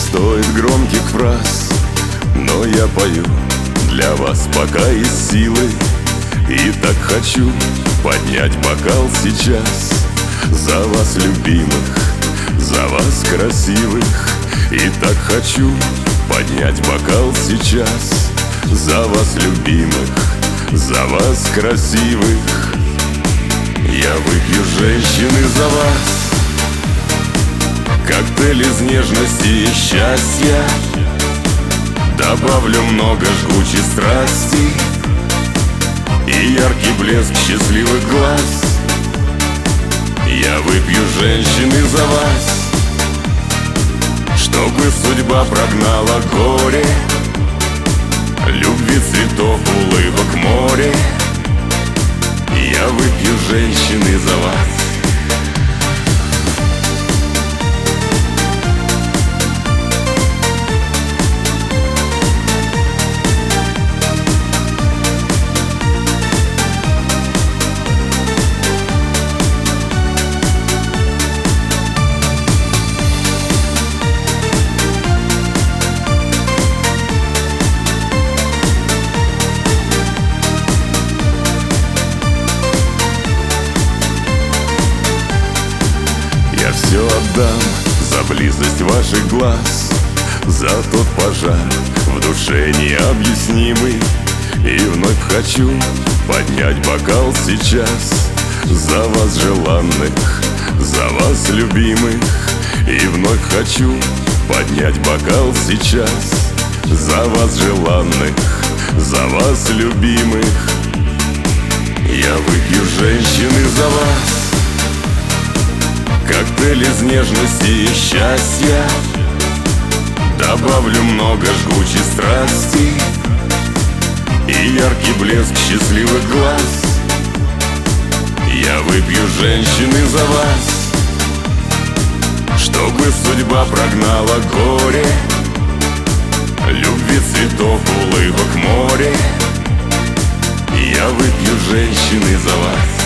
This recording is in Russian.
стоит громких фраз, но я пою для вас пока из силы. И так хочу поднять бокал сейчас за вас, любимых, за вас, красивых. И так хочу поднять бокал сейчас за вас, любимых, за вас, красивых. Я выпью, женщины, за вас коктейль из нежности и счастья. Добавлю много жгучей страсти и яркий блеск счастливых глаз. Я выпью, женщины, за вас, чтобы судьба прогнала горе, любви, цветов, улыбок, море. Я выпью, женщины, за вас. Я все отдам за близость ваших глаз, за тот пожар в душе необъяснимый. И вновь хочу поднять бокал сейчас за вас, желанных, за вас, любимых. И вновь хочу поднять бокал сейчас за вас, желанных, за вас, любимых. Я выпью, женщины, за вас коктейль из нежности и счастья. Добавлю много жгучей страсти и яркий блеск счастливых глаз. Я выпью, женщины, за вас, чтобы судьба прогнала горе, любви, цветов, улыбок, море. Я выпью, женщины, за вас.